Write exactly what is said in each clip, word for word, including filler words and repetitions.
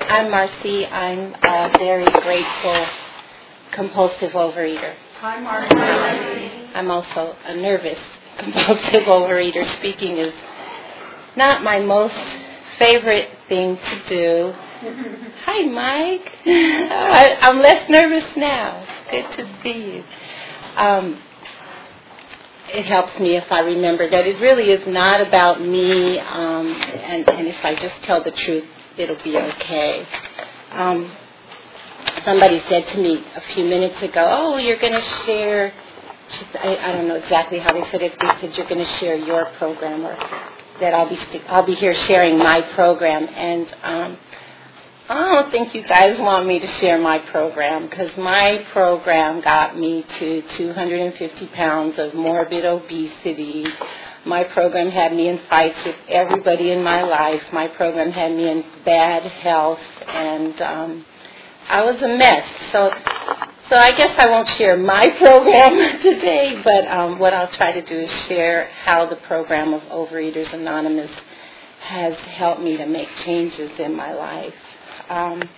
I'm Marcy. I'm a very grateful, compulsive overeater. Hi, Marcy. I'm also a nervous, compulsive overeater. Speaking is not my most favorite thing to do. Hi, Mike. I, I'm less nervous now. Good to see you. Um, it helps me if I remember that it really is not about me, um, and, and if I just tell the truth, it'll be okay. Um, somebody said to me a few minutes ago, oh, you're going to share, I, I don't know exactly how they said it, they said you're going to share your program, or that I'll be I'll be here sharing my program, and um, I don't think you guys want me to share my program, because my program got me to two hundred fifty pounds of morbid obesity. My program had me in fights with everybody in my life. My program had me in bad health, and um, I was a mess. So, so I guess I won't share my program today, but um, what I'll try to do is share how the program of Overeaters Anonymous has helped me to make changes in my life. Um,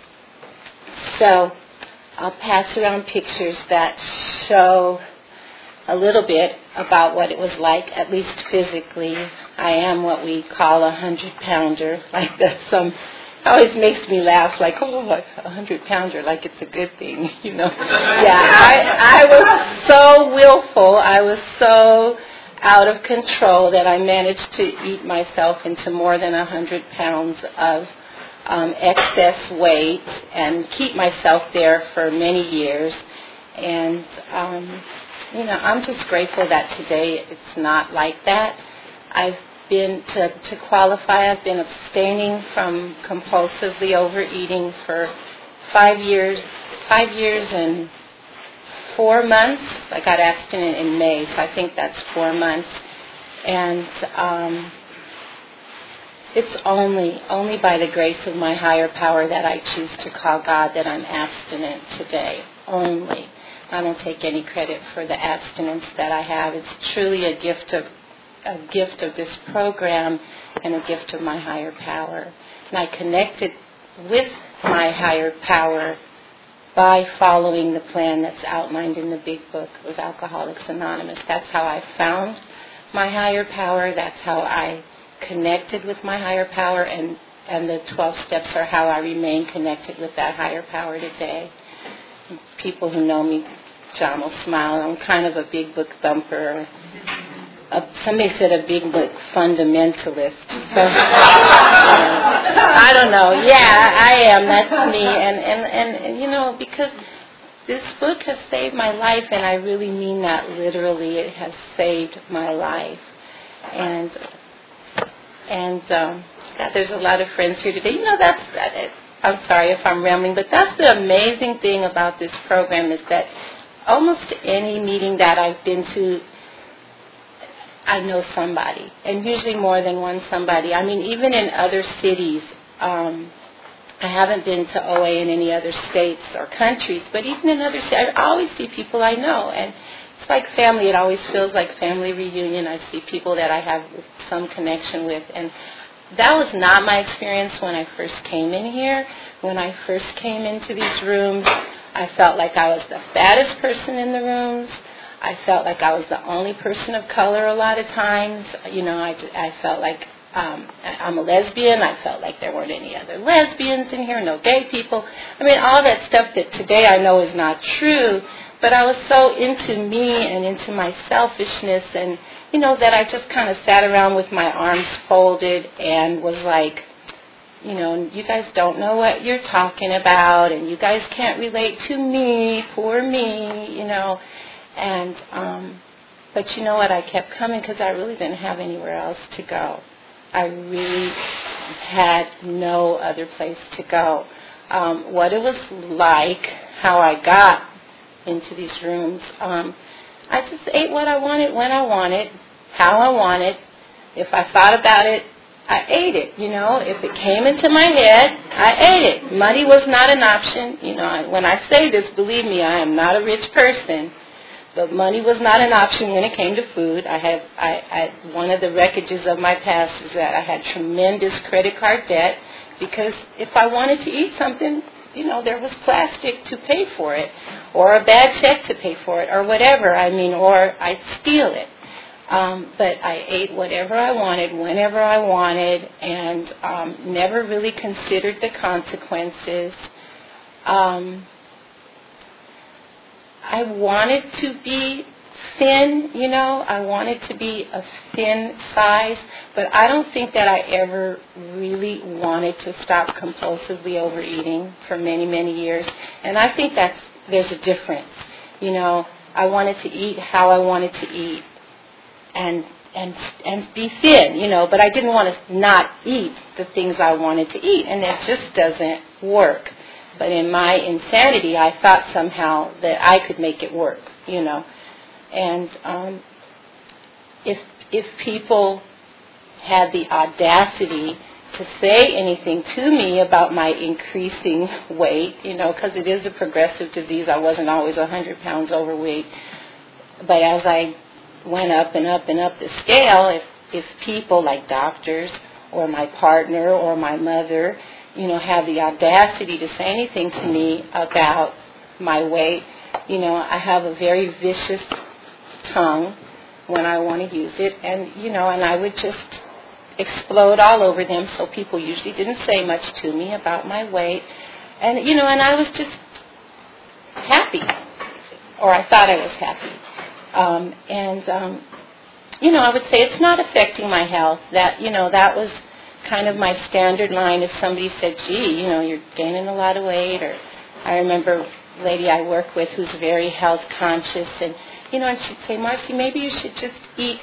so I'll pass around pictures that show a little bit about what it was like, at least physically. I am what we call a hundred-pounder. Like that's some, always makes me laugh. Like, oh, a hundred-pounder, like it's a good thing, you know. Yeah, I, I was so willful. I was so out of control that I managed to eat myself into more than a hundred pounds of um, excess weight and keep myself there for many years. And um, you know, I'm just grateful that today it's not like that. I've been, to, to qualify, I've been abstaining from compulsively overeating for five years, five years and four months. I got abstinent in May, so I think that's four months. And um, it's only, only by the grace of my higher power that I choose to call God that I'm abstinent today. Only. I don't take any credit for the abstinence that I have. It's truly a gift of a gift of this program and a gift of my higher power. And I connected with my higher power by following the plan that's outlined in the big book of Alcoholics Anonymous. That's how I found my higher power. That's how I connected with my higher power, and, and the twelve steps are how I remain connected with that higher power today. People who know me, John will smile. I'm kind of a big book thumper. Uh, somebody said a big book fundamentalist. So, uh, I don't know. Yeah, I am. That's me. And, and, and, and, you know, because this book has saved my life, and I really mean that literally. It has saved my life. And, and um, God, there's a lot of friends here today. You know, that's... That, I'm sorry if I'm rambling, but that's the amazing thing about this program is that almost any meeting that I've been to, I know somebody, and usually more than one somebody. I mean, even in other cities, um, I haven't been to O A in any other states or countries, but even in other cities, I always see people I know, and it's like family. It always feels like family reunion. I see people that I have some connection with, and that was not my experience when I first came in here. When I first came into these rooms, I felt like I was the fattest person in the rooms. I felt like I was the only person of color a lot of times. You know, I, I felt like um, I'm a lesbian. I felt like there weren't any other lesbians in here, no gay people. I mean, all that stuff that today I know is not true, but I was so into me and into my selfishness, and you know, that I just kind of sat around with my arms folded and was like, you know, you guys don't know what you're talking about, and you guys can't relate to me, poor me, you know. And, um, but you know what, I kept coming because I really didn't have anywhere else to go. I really had no other place to go. Um, what it was like, how I got into these rooms, um, I just ate what I wanted, when I wanted, how I wanted. If I thought about it, I ate it, you know. If it came into my head, I ate it. Money was not an option. You know, when I say this, believe me, I am not a rich person. But money was not an option when it came to food. I have, I, I, one of the wreckages of my past is that I had tremendous credit card debt. because if I wanted to eat something, you know, there was plastic to pay for it, or a bad check to pay for it, or whatever. I mean, or I'd steal it. Um, but I ate whatever I wanted, whenever I wanted, and um, never really considered the consequences. Um, I wanted to be thin, you know, I wanted to be a thin size, but I don't think that I ever really wanted to stop compulsively overeating for many, many years. And I think that's, there's a difference. You know, I wanted to eat how I wanted to eat and and and be thin, you know, but I didn't want to not eat the things I wanted to eat, and it just doesn't work. But in my insanity, I thought somehow that I could make it work, you know. And um, if if people had the audacity to say anything to me about my increasing weight, you know, because it is a progressive disease. I wasn't always one hundred pounds overweight. But as I went up and up and up the scale, if, if people like doctors or my partner or my mother, you know, have the audacity to say anything to me about my weight, you know, I have a very vicious tongue when I want to use it, and, you know, and I would just explode all over them, so people usually didn't say much to me about my weight, and, you know, and I was just happy, or I thought I was happy. Um, and, um, you know, I would say it's not affecting my health. That, you know, that was kind of my standard line if somebody said, gee, you know, you're gaining a lot of weight. Or I remember a lady I work with who's very health conscious, and, you know, and she'd say, Marcy, maybe you should just eat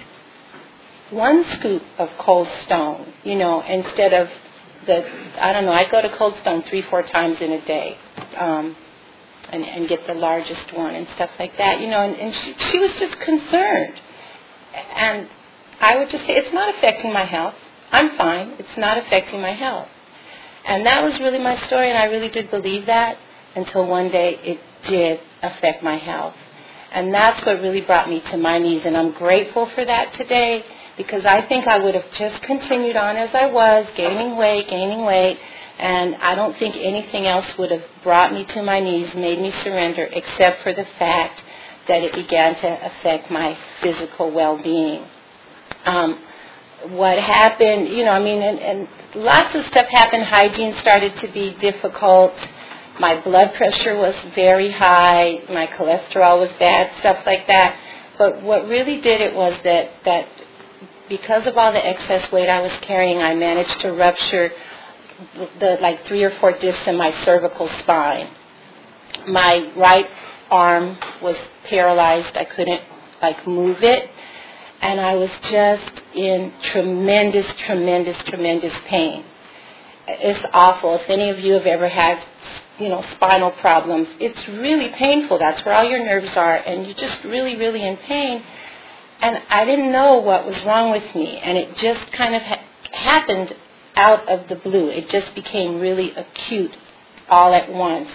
one scoop of Cold Stone, you know, instead of the, I don't know, I go to Cold Stone three, four times in a day. Um, And, and get the largest one and stuff like that, you know, and, and she, she was just concerned. And I would just say, it's not affecting my health. I'm fine. It's not affecting my health. And that was really my story, and I really did believe that until one day it did affect my health. And that's what really brought me to my knees, and I'm grateful for that today, because I think I would have just continued on as I was, gaining weight, gaining weight, and I don't think anything else would have brought me to my knees, made me surrender, except for the fact that it began to affect my physical well-being. Um, what happened, you know, I mean, and, and lots of stuff happened. Hygiene started to be difficult. My blood pressure was very high. My cholesterol was bad, stuff like that. But what really did it was that, that because of all the excess weight I was carrying, I managed to rupture the like three or four discs in my cervical spine. My right arm was paralyzed. I couldn't like move it, and I was just in tremendous, tremendous, tremendous pain. It's awful. If any of you have ever had, you know, spinal problems, it's really painful. That's where all your nerves are, and you're just really, really in pain. And I didn't know what was wrong with me, and it just kind of ha- happened out of the blue. It just became really acute all at once.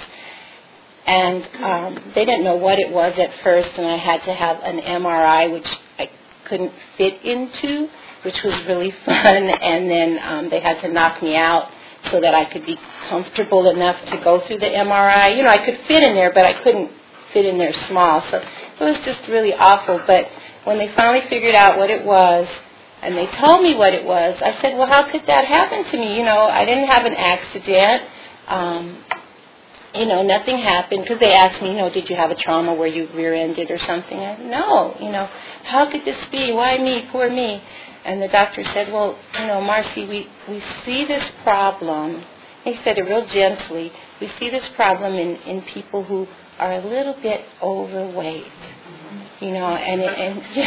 And um, they didn't know what it was at first, and I had to have an M R I, which I couldn't fit into, which was really fun. And then um, they had to knock me out so that I could be comfortable enough to go through the M R I. You know, I could fit in there, but I couldn't fit in there small. So it was just really awful. But when they finally figured out what it was, and they told me what it was, I said, well, how could that happen to me? You know, I didn't have an accident. Um, you know, nothing happened. Because they asked me, you know, did you have a trauma where you rear-ended or something? I said, no. You know, how could this be? Why me? Poor me. And the doctor said, well, you know, Marcy, we, we see this problem. He said it real gently. We see this problem in, in people who are a little bit overweight. You know, and, and you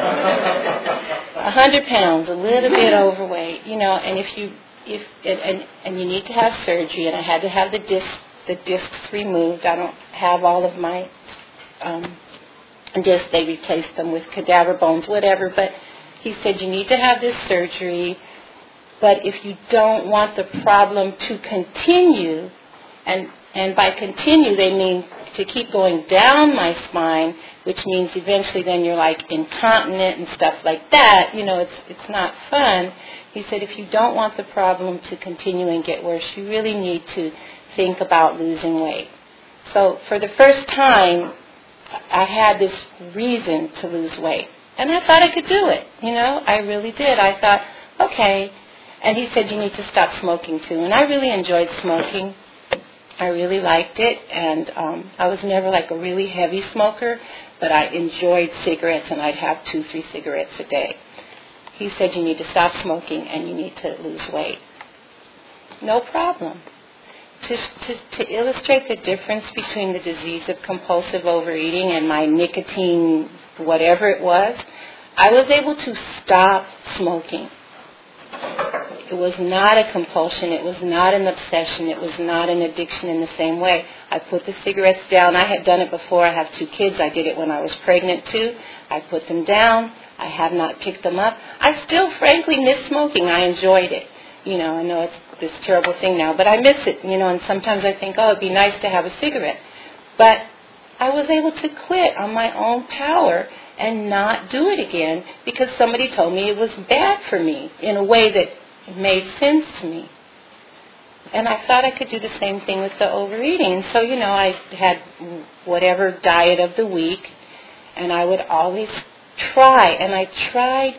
know, a hundred pounds, a little bit overweight, you know, and if you, if, and, and you need to have surgery, and I had to have the disc, the discs removed. I don't have all of my um, discs. They replaced them with cadaver bones, whatever, but he said, you need to have this surgery, but if you don't want the problem to continue, and, and by continue they mean to keep going down my spine, which means eventually then you're like incontinent and stuff like that, you know, it's it's not fun. He said, if you don't want the problem to continue and get worse, you really need to think about losing weight. So for the first time, I had this reason to lose weight. And I thought I could do it, you know, I really did. I thought, okay. And he said, you need to stop smoking too. And I really enjoyed smoking. I really liked it. And um, I was never like a really heavy smoker, but I enjoyed cigarettes, and I'd have two, three cigarettes a day. He said, you need to stop smoking and you need to lose weight. No problem. To, to, to illustrate the difference between the disease of compulsive overeating and my nicotine, whatever it was, I was able to stop smoking. It was not a compulsion. It was not an obsession. It was not an addiction in the same way. I put the cigarettes down. I had done it before. I have two kids. I did it when I was pregnant too. I put them down. I have not picked them up. I still, frankly, miss smoking. I enjoyed it. You know, I know it's this terrible thing now, but I miss it, you know, and sometimes I think, oh, it'd be nice to have a cigarette. But I was able to quit on my own power and not do it again because somebody told me it was bad for me in a way that made sense to me. And I thought I could do the same thing with the overeating. So, you know, I had whatever diet of the week, and I would always try, and I tried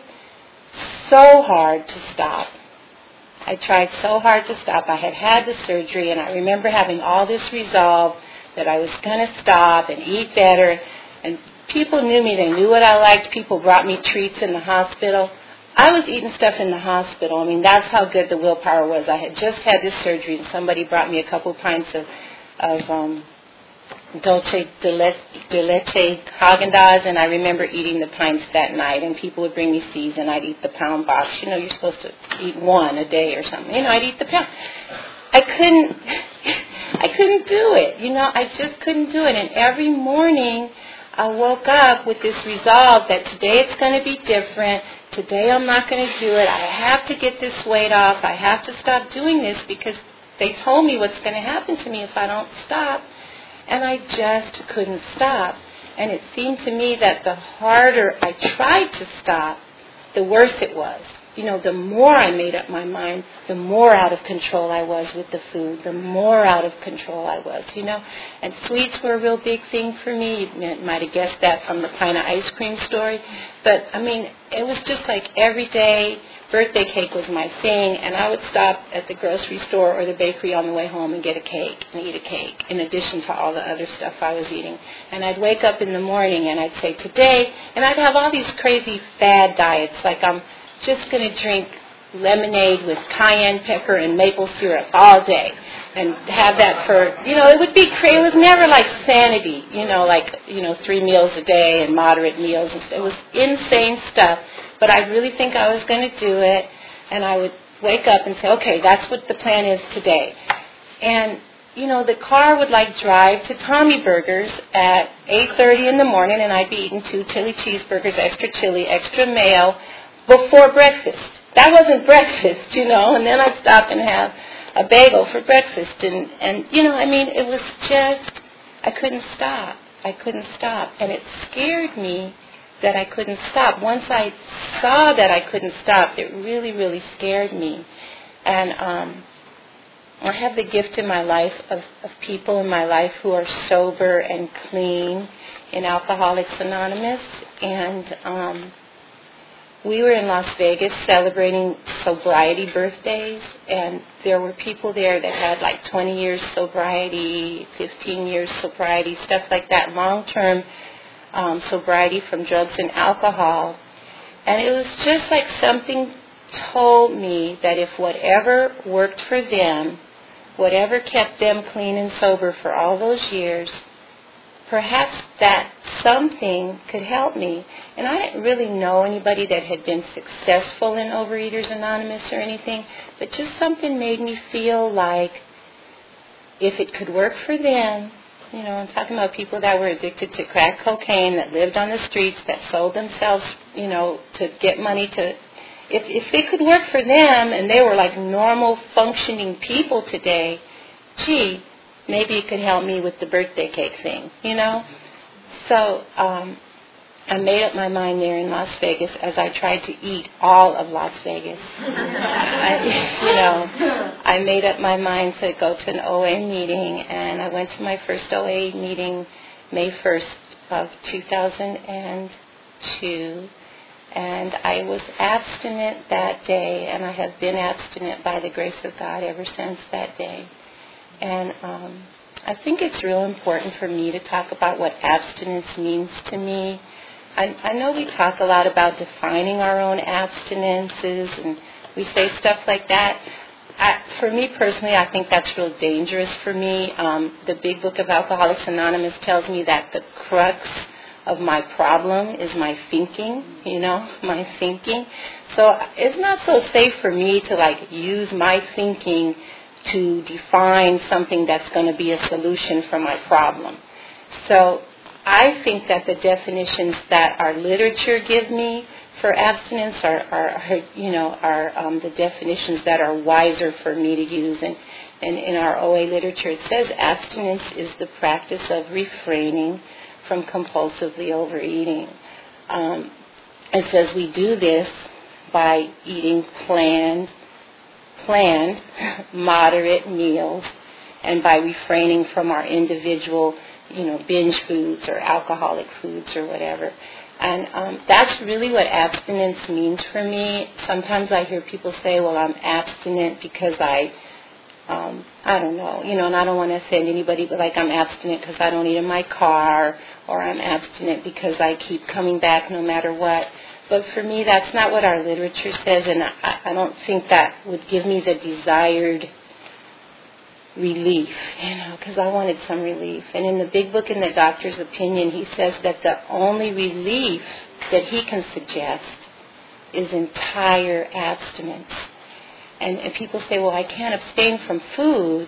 so hard to stop. I tried so hard to stop. I had had the surgery, and I remember having all this resolve that I was going to stop and eat better. And people knew me. They knew what I liked. People brought me treats in the hospital. I was eating stuff in the hospital. I mean, that's how good the willpower was. I had just had this surgery, and somebody brought me a couple pints of, of um, Dolce de Leche, de Leche Haagen-Dazs, and I remember eating the pints that night, and people would bring me seeds, and I'd eat the pound box. You know, you're supposed to eat one a day or something. You know, I'd eat the pound. I couldn't, I couldn't do it. You know, I just couldn't do it. And every morning I woke up with this resolve that today it's going to be different. Today I'm not going to do it. I have to get this weight off. I have to stop doing this because they told me what's going to happen to me if I don't stop. And I just couldn't stop. And it seemed to me that the harder I tried to stop, the worse it was. You know, the more I made up my mind, the more out of control I was with the food, the more out of control I was, you know. And sweets were a real big thing for me. You might have guessed that from the pint of ice cream story. But, I mean, it was just like every day. Birthday cake was my thing, and I would stop at the grocery store or the bakery on the way home and get a cake and eat a cake in addition to all the other stuff I was eating. And I'd wake up in the morning and I'd say, today, and I'd have all these crazy fad diets, like I'm just going to drink lemonade with cayenne pepper and maple syrup all day and have that for, you know, it would be crazy. It was never like sanity, you know, like, you know, three meals a day and moderate meals. It was insane stuff. But I really think I was going to do it, and I would wake up and say, okay, that's what the plan is today. And, you know, the car would, like, drive to Tommy Burgers at eight thirty in the morning, and I'd be eating two chili cheeseburgers, extra chili, extra mayo, before breakfast. That wasn't breakfast, you know, and then I'd stop and have a bagel for breakfast. And, and you know, I mean, it was just, I couldn't stop. I couldn't stop. And it scared me that I couldn't stop. Once I saw that I couldn't stop, it really, really scared me. And um, I have the gift in my life of, of people in my life who are sober and clean in Alcoholics Anonymous. And um, we were in Las Vegas celebrating sobriety birthdays, and there were people there that had like twenty years sobriety, fifteen years sobriety, stuff like that, long-term Um, sobriety from drugs and alcohol. And it was just like something told me that if whatever worked for them, whatever kept them clean and sober for all those years, perhaps that something could help me. And I didn't really know anybody that had been successful in Overeaters Anonymous or anything, but just something made me feel like if it could work for them. You know, I'm talking about people that were addicted to crack cocaine, that lived on the streets, that sold themselves, you know, to get money to... If, if it could work for them and they were like normal functioning people today, gee, maybe it could help me with the birthday cake thing, you know? So um, I made up my mind there in Las Vegas as I tried to eat all of Las Vegas. I, you know, I made up my mind to go to an O A meeting, and I went to my first O A meeting May first of two thousand two, and I was abstinent that day, and I have been abstinent by the grace of God ever since that day. And um, I think it's real important for me to talk about what abstinence means to me. I, I know we talk a lot about defining our own abstinences, and we say stuff like that. I, for me personally, I think that's real dangerous for me. Um, the Big Book of Alcoholics Anonymous tells me that the crux of my problem is my thinking, you know, my thinking. So it's not so safe for me to, like, use my thinking to define something that's going to be a solution for my problem. So I think that the definitions that our literature give me for abstinence are, are, are you know, are um, the definitions that are wiser for me to use. And, and in our O A literature, it says abstinence is the practice of refraining from compulsively overeating. Um, it says we do this by eating planned, planned, moderate meals, and by refraining from our individual, you know, binge foods or alcoholic foods or whatever. And um, that's really what abstinence means for me. Sometimes I hear people say, well, I'm abstinent because I, um, I don't know, you know, and I don't want to offend anybody, but like I'm abstinent because I don't eat in my car, or I'm abstinent because I keep coming back no matter what. But for me, that's not what our literature says, and I, I don't think that would give me the desired relief, you know, because I wanted some relief. And in the Big Book, in the Doctor's Opinion, he says that the only relief that he can suggest is entire abstinence. And, and people say, well, I can't abstain from food,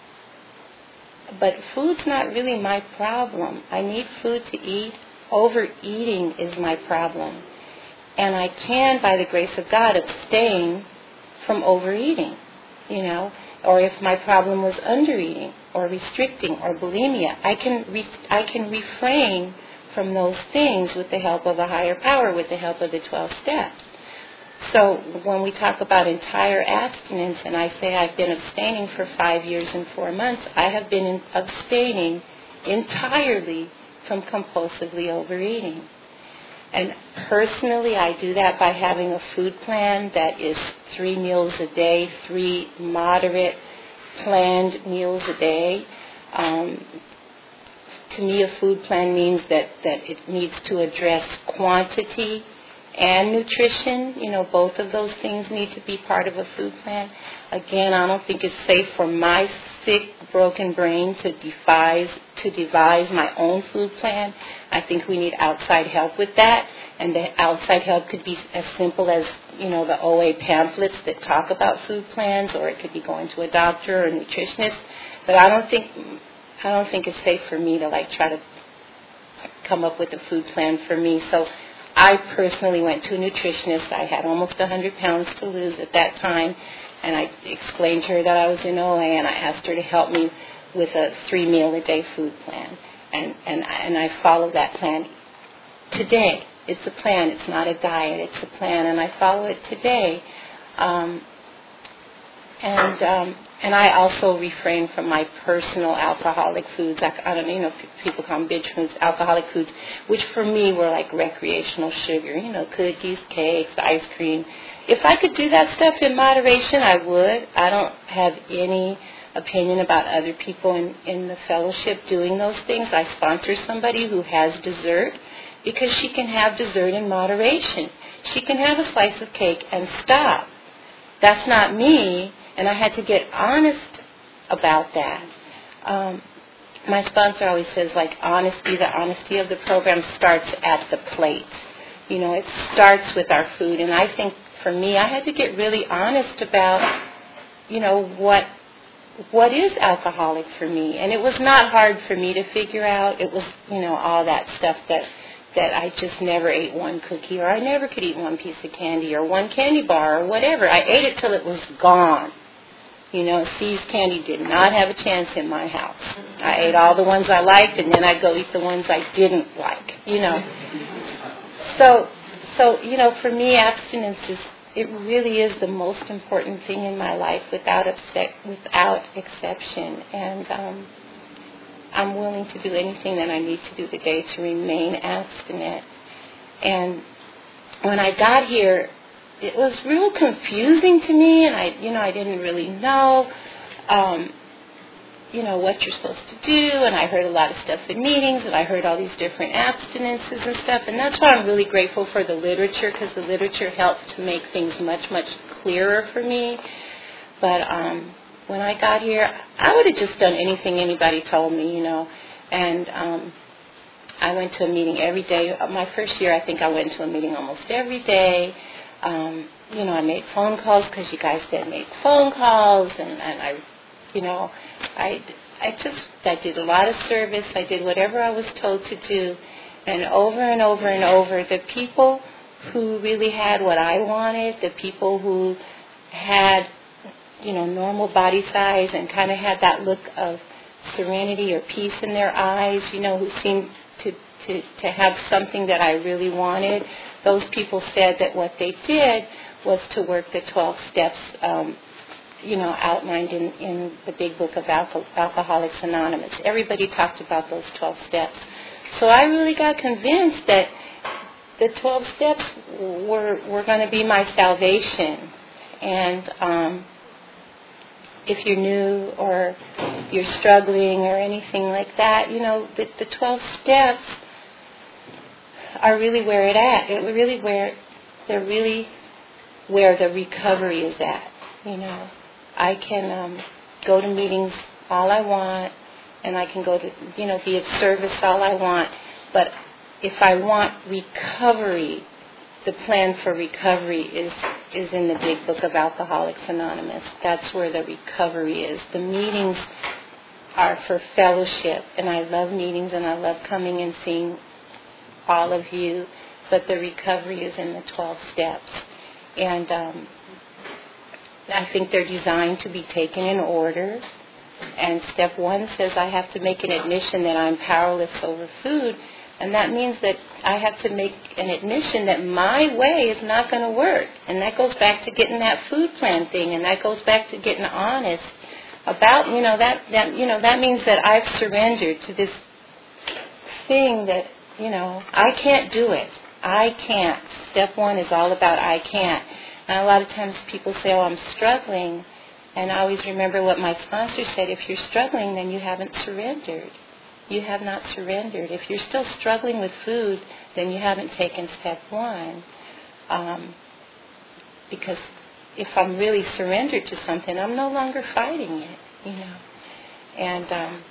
but food's not really my problem. I need food to eat. Overeating is my problem. And I can, by the grace of God, abstain from overeating, you know. Or if my problem was undereating or restricting or bulimia, I can re- I can refrain from those things with the help of a higher power, with the help of the twelve steps. So when we talk about entire abstinence, and I say I've been abstaining for five years and four months, I have been in abstaining entirely from compulsively overeating. And personally, I do that by having a food plan that is three meals a day, three moderate planned meals a day. Um, to me, a food plan means that, that it needs to address quantity and nutrition. You know, both of those things need to be part of a food plan. Again, I don't think it's safe for my sick, broken brain to devise, to devise my own food plan. I think we need outside help with that. And the outside help could be as simple as, you know, the O A pamphlets that talk about food plans, or it could be going to a doctor or a nutritionist. But I don't think I don't think it's safe for me to, like, try to come up with a food plan for me. So I personally went to a nutritionist. I had almost one hundred pounds to lose at that time, and I explained to her that I was in O A, and I asked her to help me with a three meal a day food plan, and and and I follow that plan today. It's a plan. It's not a diet. It's a plan, and I follow it today. Um, and um, and I also refrain from my personal alcoholic foods. I, I don't, you know, people call them binge foods, alcoholic foods, which for me were like recreational sugar. You know, cookies, cakes, ice cream. If I could do that stuff in moderation, I would. I don't have any opinion about other people in, in the fellowship doing those things. I sponsor somebody who has dessert, because she can have dessert in moderation. She can have a slice of cake and stop. That's not me, and I had to get honest about that. Um, my sponsor always says, like, honesty, the honesty of the program starts at the plate. You know, it starts with our food, and I think for me, I had to get really honest about, you know, what what is alcoholic for me. And it was not hard for me to figure out. It was, you know, all that stuff that that I just never ate one cookie, or I never could eat one piece of candy, or one candy bar, or whatever. I ate it till it was gone. You know, See's candy did not have a chance in my house. I ate all the ones I liked, and then I'd go eat the ones I didn't like, you know. So, so you know, for me, abstinence is, it really is the most important thing in my life without upset, without exception. And um, I'm willing to do anything that I need to do today to remain abstinent. And when I got here, it was real confusing to me, and I, you know, I didn't really know, um, you know, what you're supposed to do, and I heard a lot of stuff in meetings, and I heard all these different abstinences and stuff, and that's why I'm really grateful for the literature, because the literature helps to make things much, much clearer for me. But um, when I got here, I would have just done anything anybody told me, you know, and um, I went to a meeting every day. My first year, I think I went to a meeting almost every day. Um, you know, I made phone calls because you guys said make phone calls, and, and I, you know, I, I just, I did a lot of service. I did whatever I was told to do, and over and over and over, the people who really had what I wanted, the people who had, you know, normal body size and kind of had that look of serenity or peace in their eyes, you know, who seemed to, to, to have something that I really wanted, those people said that what they did was to work the twelve steps, um, you know, outlined in, in the big book of Alco- Alcoholics Anonymous. Everybody talked about those twelve steps. So I really got convinced that the twelve steps were, were going to be my salvation. And um, if you're new or you're struggling or anything like that, you know, the, the twelve steps are really where it at. It really where they're really where the recovery is at. You know, I can um, go to meetings all I want, and I can go to, you know, be of service all I want. But if I want recovery, the plan for recovery is is in the big book of Alcoholics Anonymous. That's where the recovery is. The meetings are for fellowship, and I love meetings, and I love coming and seeing all of you, but the recovery is in the twelve steps. And um, I think they're designed to be taken in order. And step one says I have to make an admission that I'm powerless over food, and that means that I have to make an admission that my way is not going to work. And that goes back to getting that food plan thing, and that goes back to getting honest about, you know, that, that you know, that means that I've surrendered to this thing that, you know, I can't do it. I can't. Step one is all about I can't. And a lot of times people say, oh, I'm struggling. And I always remember what my sponsor said, if you're struggling, then you haven't surrendered. You have not surrendered. If you're still struggling with food, then you haven't taken step one. Um, because if I'm really surrendered to something, I'm no longer fighting it, you know. And um,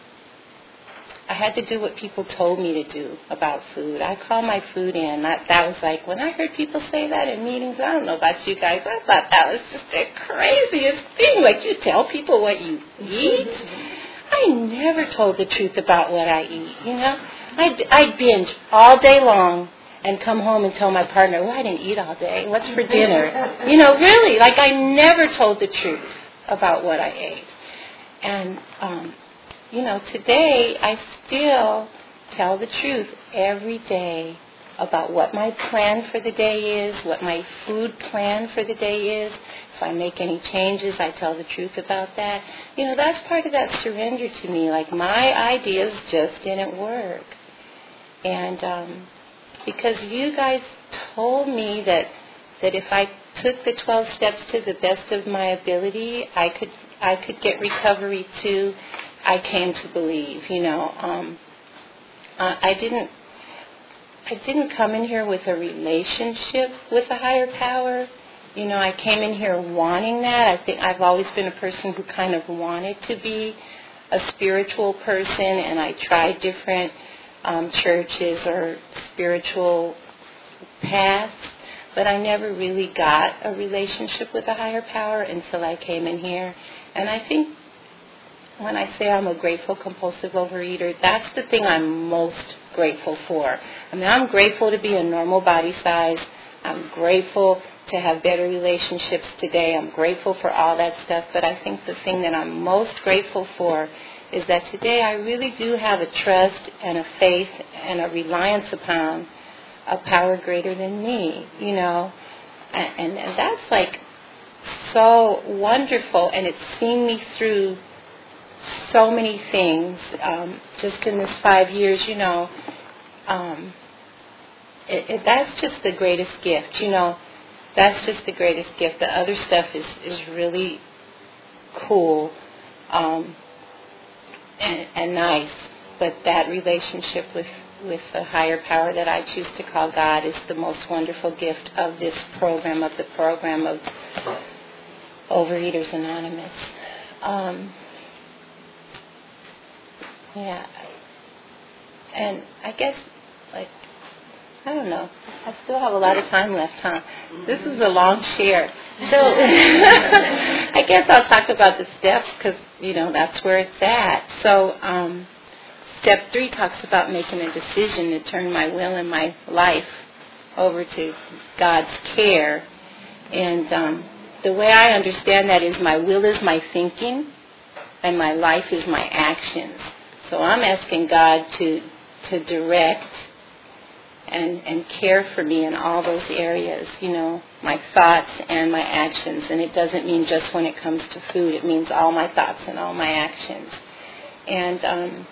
I had to do what people told me to do about food. I call my food in. That, that was like, when I heard people say that in meetings, I don't know about you guys, I thought that was just the craziest thing. Like, you tell people what you eat? I never told the truth about what I eat, you know. I'd, I'd binge all day long and come home and tell my partner, well, I didn't eat all day. What's for dinner? You know, really, like I never told the truth about what I ate. And, um, you know, today I still tell the truth every day about what my plan for the day is, what my food plan for the day is. If I make any changes, I tell the truth about that. You know, that's part of that surrender to me. Like, my ideas just didn't work. And um, because you guys told me that that if I took the twelve steps to the best of my ability, I could I could get recovery too. I came to believe, you know. Um, uh, I didn't I didn't come in here with a relationship with a higher power. You know, I came in here wanting that. I think I've always been a person who kind of wanted to be a spiritual person, and I tried different um, churches or spiritual paths, but I never really got a relationship with a higher power until I came in here. And I think when I say I'm a grateful compulsive overeater, that's the thing I'm most grateful for. I mean, I'm grateful to be a normal body size. I'm grateful to have better relationships today. I'm grateful for all that stuff. But I think the thing that I'm most grateful for is that today I really do have a trust and a faith and a reliance upon a power greater than me, you know. And, and, and that's like so wonderful, and it's seen me through so many things um, just in this five years, you know. Um, it, it, that's just the greatest gift, you know. That's just the greatest gift. The other stuff is, is really cool um, and, and nice, but that relationship with, with the higher power that I choose to call God is the most wonderful gift of this program, of the program of Overeaters Anonymous. Um, yeah. And I guess, like, I don't know. I still have a lot of time left, huh? This is a long share. So I guess I'll talk about the steps because, you know, that's where it's at. So um, step three talks about making a decision to turn my will and my life over to God's care. And um, the way I understand that is my will is my thinking and my life is my actions. So I'm asking God to to direct and, and care for me in all those areas, you know, my thoughts and my actions. And it doesn't mean just when it comes to food. It means all my thoughts and all my actions. And um,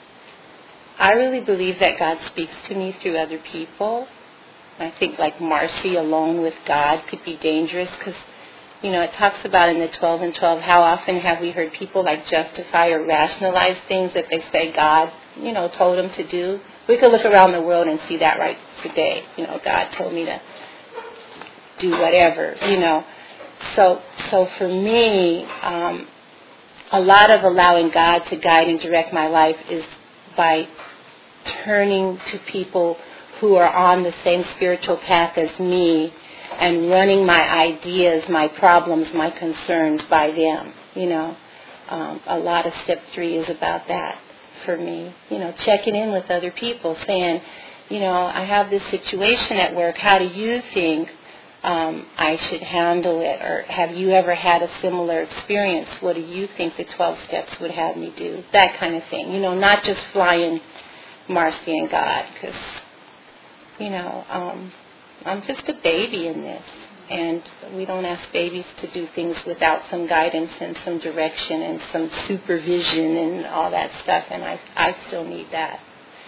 I really believe that God speaks to me through other people. I think like Marcy alone with God could be dangerous because, you know, it talks about in the twelve and twelve, how often have we heard people like justify or rationalize things that they say God, you know, told them to do. We could look around the world and see that right today. You know, God told me to do whatever, you know. So so for me, um, a lot of allowing God to guide and direct my life is by turning to people who are on the same spiritual path as me and running my ideas, my problems, my concerns by them, you know. Um, a lot of step three is about that for me. You know, checking in with other people, saying, you know, I have this situation at work. How do you think um, I should handle it? Or have you ever had a similar experience? What do you think the twelve steps would have me do? That kind of thing. You know, not just flying Marcy and God, because, you know, um, I'm just a baby in this. And we don't ask babies to do things without some guidance and some direction and some supervision and all that stuff. And I, I still need that.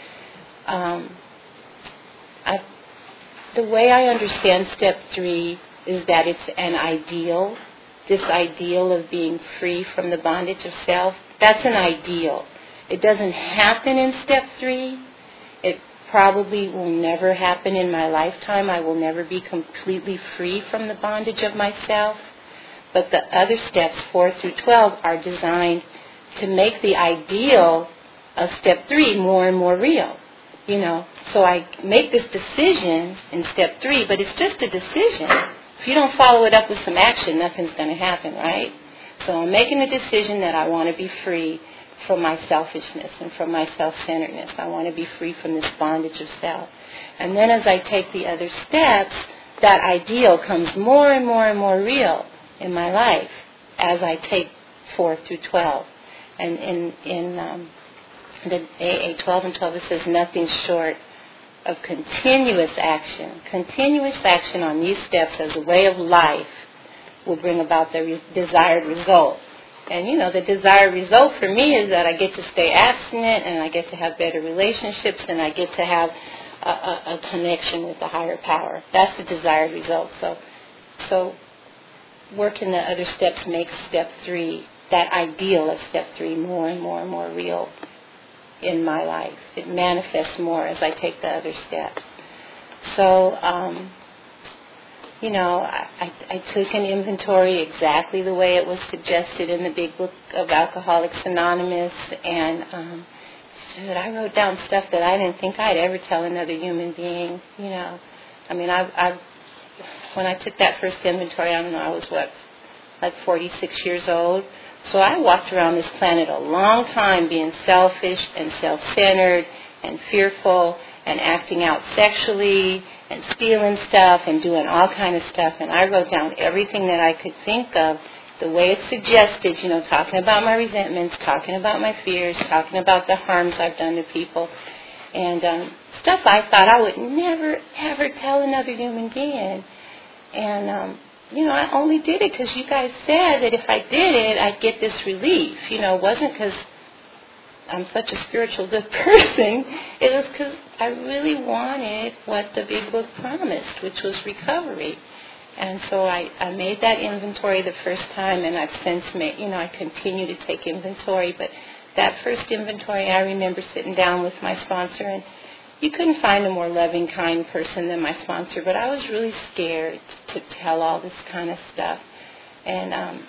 Um, I, the way I understand step three is that it's an ideal. This ideal of being free from the bondage of self, that's an ideal. It doesn't happen in step three. It probably will never happen in my lifetime. I will never be completely free from the bondage of myself. But the other steps, four through twelve, are designed to make the ideal of step three more and more real. You know, so I make this decision in step three, but it's just a decision. If you don't follow it up with some action, nothing's going to happen, right? So I'm making a decision that I want to be free from my selfishness and from my self-centeredness. I want to be free from this bondage of self. And then as I take the other steps, that ideal comes more and more and more real in my life as I take four through twelve. And in, in um, the A A twelve and twelve, it says nothing short of continuous action. Continuous action on these steps as a way of life will bring about the re- desired result. And, you know, the desired result for me is that I get to stay abstinent and I get to have better relationships and I get to have a, a, a connection with the higher power. That's the desired result. So, so working the other steps makes step three, that ideal of step three, more and more and more real in my life. It manifests more as I take the other steps. So, um, you know, I, I, I took an inventory exactly the way it was suggested in the big book of Alcoholics Anonymous, and um, dude, I wrote down stuff that I didn't think I'd ever tell another human being. You know, I mean, I, I when I took that first inventory, I don't know, I was what, like forty-six years old. So I walked around this planet a long time being selfish and self-centered and fearful and acting out sexually and stealing stuff and doing all kind of stuff. And I wrote down everything that I could think of, the way it's suggested, you know, talking about my resentments, talking about my fears, talking about the harms I've done to people, and um, stuff I thought I would never, ever tell another human being. And, um, you know, I only did it because you guys said that if I did it, I'd get this relief. You know, it wasn't because I'm such a spiritual good person. It was because I really wanted what the Big Book promised, which was recovery. And so I, I made that inventory the first time, and I've since made, you know, I continue to take inventory. But that first inventory, I remember sitting down with my sponsor, and you couldn't find a more loving, kind person than my sponsor, but I was really scared to tell all this kind of stuff. And, um,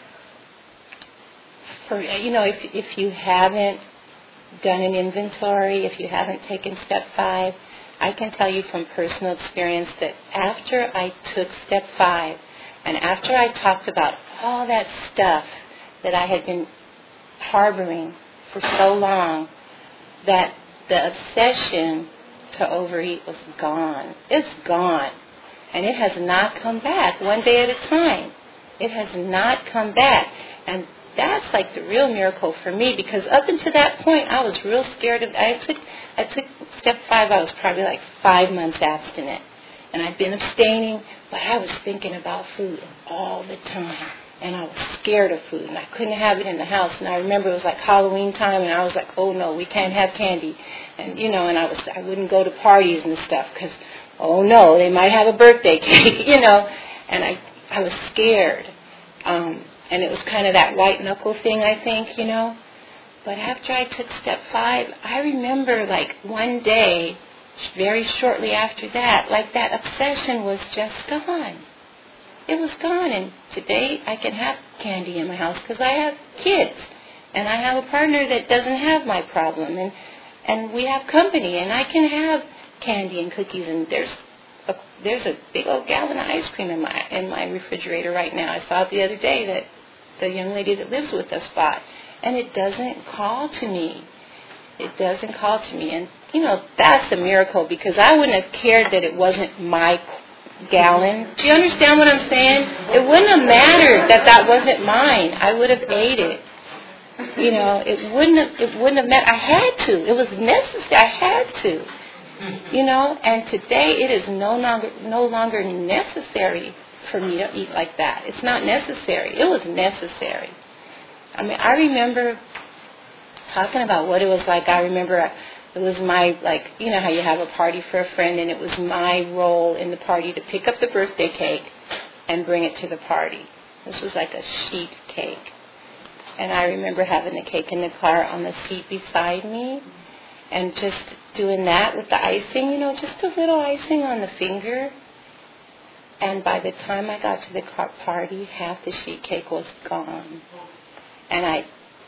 for you know, if if you haven't done an inventory, if you haven't taken step five, I can tell you from personal experience that after I took step five, and after I talked about all that stuff that I had been harboring for so long, that the obsession to overeat was gone. It's gone. And it has not come back one day at a time. It has not come back. And that's like the real miracle for me, because up until that point, I was real scared of, I took, I took step five, I was probably like five months abstinent. And I'd been abstaining, but I was thinking about food all the time. And I was scared of food, and I couldn't have it in the house. And I remember it was like Halloween time, and I was like, oh no, we can't have candy. And, you know, and I was, I wouldn't go to parties and stuff, because, oh no, they might have a birthday cake, you know. And I, I was scared. Um, and it was kind of that white knuckle thing, I think, you know. But after I took step five, I remember like one day, very shortly after that, like that obsession was just gone. It was gone, and today I can have candy in my house because I have kids, and I have a partner that doesn't have my problem, and and we have company, and I can have candy and cookies, and there's a, there's a big old gallon of ice cream in my in my refrigerator right now. I saw it the other day that the young lady that lives with us bought, and it doesn't call to me. It doesn't call to me, and you know that's a miracle, because I wouldn't have cared that it wasn't my gallon. Do you understand what I'm saying? It wouldn't have mattered that that wasn't mine. I would have ate it. You know, it wouldn't have, it wouldn't have mattered. I had to. It was necessary. I had to. You know, and today it is no longer no longer necessary for me to eat like that. It's not necessary. It was necessary. I mean, I remember talking about what it was like. I remember it was my, like, you know how you have a party for a friend, and it was my role in the party to pick up the birthday cake and bring it to the party. This was like a sheet cake. And I remember having the cake in the car on the seat beside me and just doing that with the icing, you know, just a little icing on the finger. And by the time I got to the car party, half the sheet cake was gone. And I,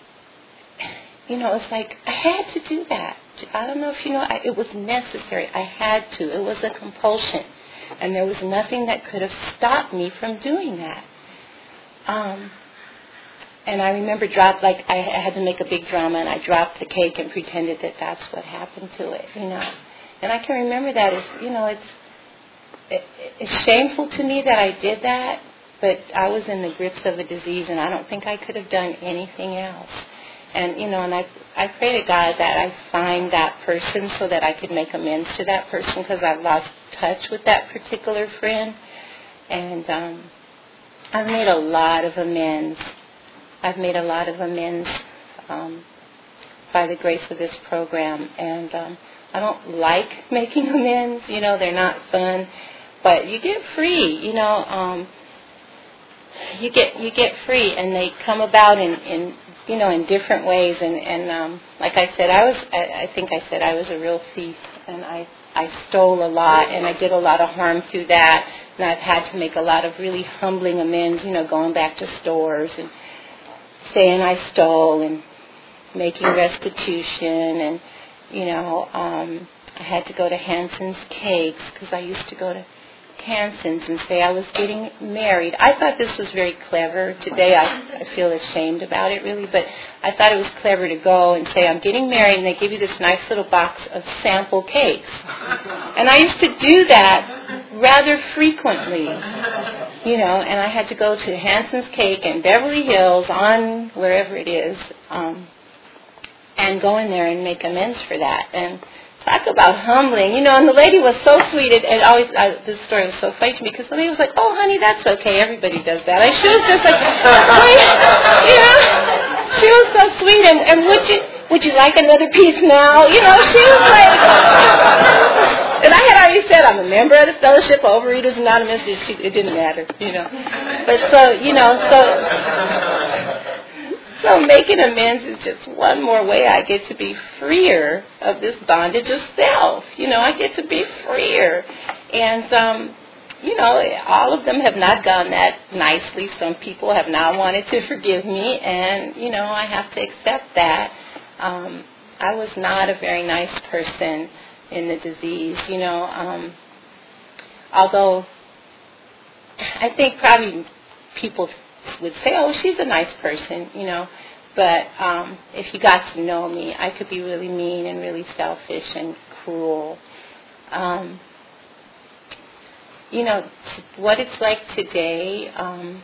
you know, it's like I had to do that. I don't know if you know, I, it was necessary. I had to. It was a compulsion. And there was nothing that could have stopped me from doing that. Um, and I remember dropped, like, I, I had to make a big drama, and I dropped the cake and pretended that that's what happened to it, you know. And I can remember that as, you know, it's, it, it's shameful to me that I did that, but I was in the grips of a disease, and I don't think I could have done anything else. And, you know, and I I pray to God that I find that person so that I could make amends to that person, because I've lost touch with that particular friend. And um, I've made a lot of amends. I've made a lot of amends um, by the grace of this program. And um, I don't like making amends. You know, they're not fun. But you get free, you know. Um, you get you get free, and they come about in... in you know, in different ways, and, and um, like I said, I was, I, I think I said I was a real thief, and I, I stole a lot, and I did a lot of harm through that, and I've had to make a lot of really humbling amends, you know, going back to stores and saying I stole and making restitution, and, you know, um, I had to go to Hanson's Cakes, because I used to go to Hanson's and say I was getting married. I thought this was very clever. Today I, I feel ashamed about it, really, but I thought it was clever to go and say I'm getting married, and they give you this nice little box of sample cakes. And I used to do that rather frequently, you know, and I had to go to Hanson's Cake in Beverly Hills on wherever it is, um, and go in there and make amends for that. And talk about humbling, you know, and the lady was so sweet. It, it always, I, this story was so funny to me because the lady was like, "Oh, honey, that's okay. Everybody does that." And she was just like, you know, she was so sweet. And, and would you, would you like another piece now? You know, she was like, and I had already said I'm a member of the Fellowship of Overeaters Anonymous. It, it didn't matter, you know. But so, you know, so. So making amends is just one more way I get to be freer of this bondage of self. You know, I get to be freer. And, um, you know, all of them have not gone that nicely. Some people have not wanted to forgive me, and, you know, I have to accept that. Um, I was not a very nice person in the disease, you know, um, although I think probably people would say, "Oh, she's a nice person," you know. But um, if you got to know me, I could be really mean and really selfish and cruel. Um, you know, t- what it's like today, um,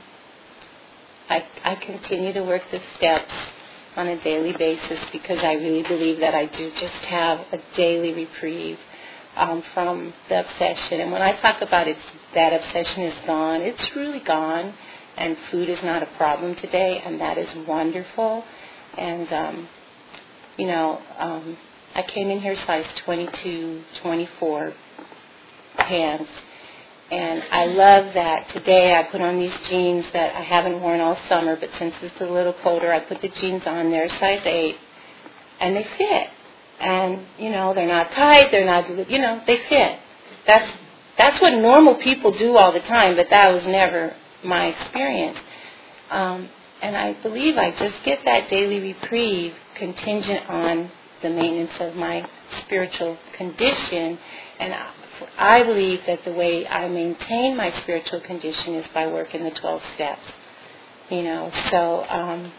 I, I continue to work the steps on a daily basis because I really believe that I do just have a daily reprieve um, from the obsession. And when I talk about it, that obsession is gone, it's really gone. And food is not a problem today, and that is wonderful. And, um, you know, um, I came in here size twenty-two, twenty-four pants, and I love that. Today I put on these jeans that I haven't worn all summer, but since it's a little colder, I put the jeans on. They're size eight, and they fit. And, you know, they're not tight, they're not, you know, they fit. That's, that's what normal people do all the time, but that was never my experience. Um, and I believe I just get that daily reprieve contingent on the maintenance of my spiritual condition. And I, I believe that the way I maintain my spiritual condition is by working the twelve steps. You know, so um,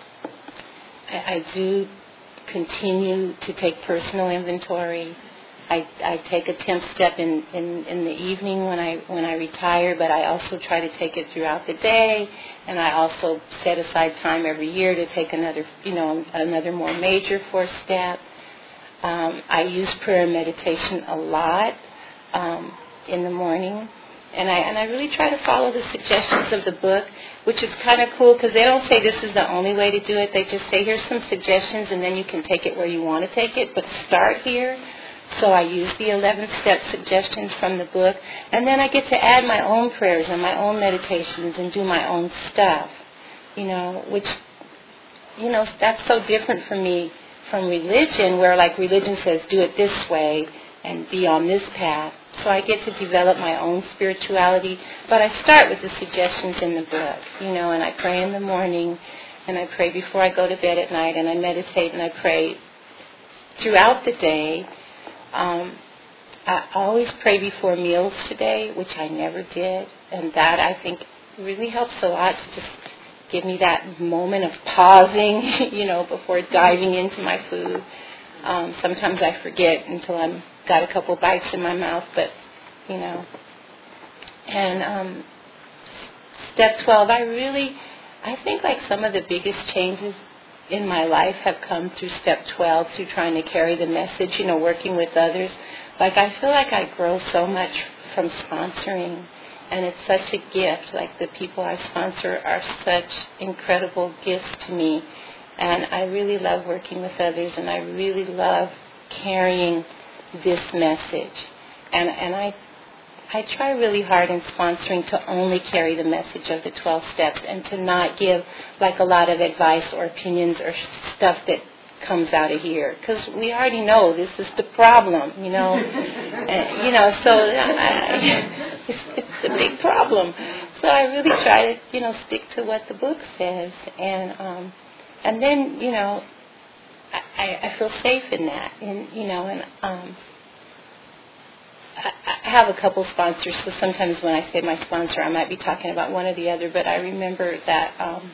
I, I do continue to take personal inventory. I, I take a tenth step in, in, in the evening when I when I retire, but I also try to take it throughout the day, and I also set aside time every year to take another, you know, another more major fourth step. Um, I use prayer and meditation a lot um, in the morning, and I and I really try to follow the suggestions of the book, which is kind of cool because they don't say this is the only way to do it. They just say here's some suggestions, and then you can take it where you want to take it, but start here. So I use the eleven-step suggestions from the book, and then I get to add my own prayers and my own meditations and do my own stuff, you know, which, you know, that's so different for me from religion, where, like, religion says do it this way and be on this path. So I get to develop my own spirituality, but I start with the suggestions in the book, you know, and I pray in the morning, and I pray before I go to bed at night, and I meditate and I pray throughout the day. Um, I always pray before meals today, which I never did, and that I think really helps a lot to just give me that moment of pausing, you know, before diving into my food. Um, sometimes I forget until I've got a couple bites in my mouth, but, you know. And um, step twelve, I really, I think like some of the biggest changes in my life have come through step twelve, through trying to carry the message, you know, working with others. Like, I feel like I grow so much from sponsoring, and it's such a gift. Like, the people I sponsor are such incredible gifts to me, and I really love working with others, and I really love carrying this message. And and I I try really hard in sponsoring to only carry the message of the twelve steps and to not give like a lot of advice or opinions or stuff that comes out of here, because we already know this is the problem, you know. and, you know, so I, it's, it's a big problem. So I really try to, you know, stick to what the book says, and um, and then, you know, I, I feel safe in that, and you know, and um. I, I have a couple sponsors, so sometimes when I say my sponsor, I might be talking about one or the other, but I remember that um,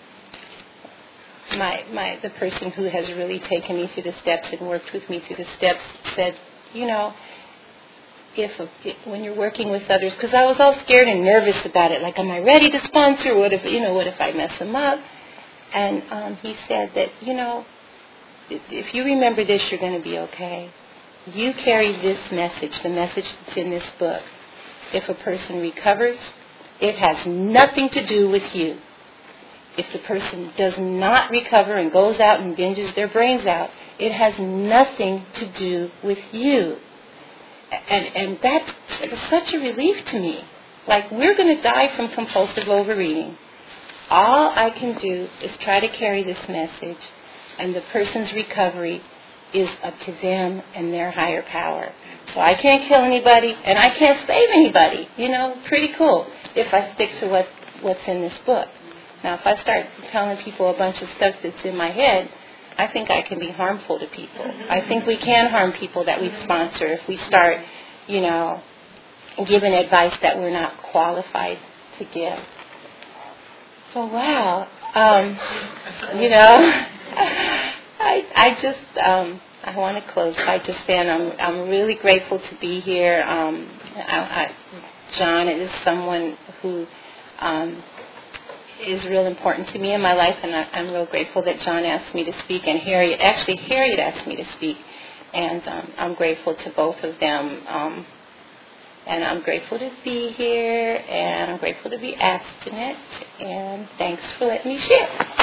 my my the person who has really taken me through the steps and worked with me through the steps said, you know, if, if when you're working with others, because I was all scared and nervous about it, like, am I ready to sponsor? What if, you know, what if I mess them up? And um, he said that, you know, if, if you remember this, you're going to be okay. You carry this message, the message that's in this book. If a person recovers, it has nothing to do with you. If the person does not recover and goes out and binges their brains out, it has nothing to do with you. And and that's such a relief to me. Like, we're going to die from compulsive overeating. All I can do is try to carry this message, and the person's recovery is up to them and their higher power. So I can't kill anybody, and I can't save anybody. You know, pretty cool if I stick to what, what's in this book. Now, if I start telling people a bunch of stuff that's in my head, I think I can be harmful to people. I think we can harm people that we sponsor if we start, you know, giving advice that we're not qualified to give. So, wow. Um, you know, I I just, um, I want to close by just saying I'm I'm really grateful to be here. Um, I, I, John is someone who um, is real important to me in my life, and I, I'm real grateful that John asked me to speak, and Harriet, actually Harriet asked me to speak, and um, I'm grateful to both of them, um, and I'm grateful to be here, and I'm grateful to be abstinent, and thanks for letting me share.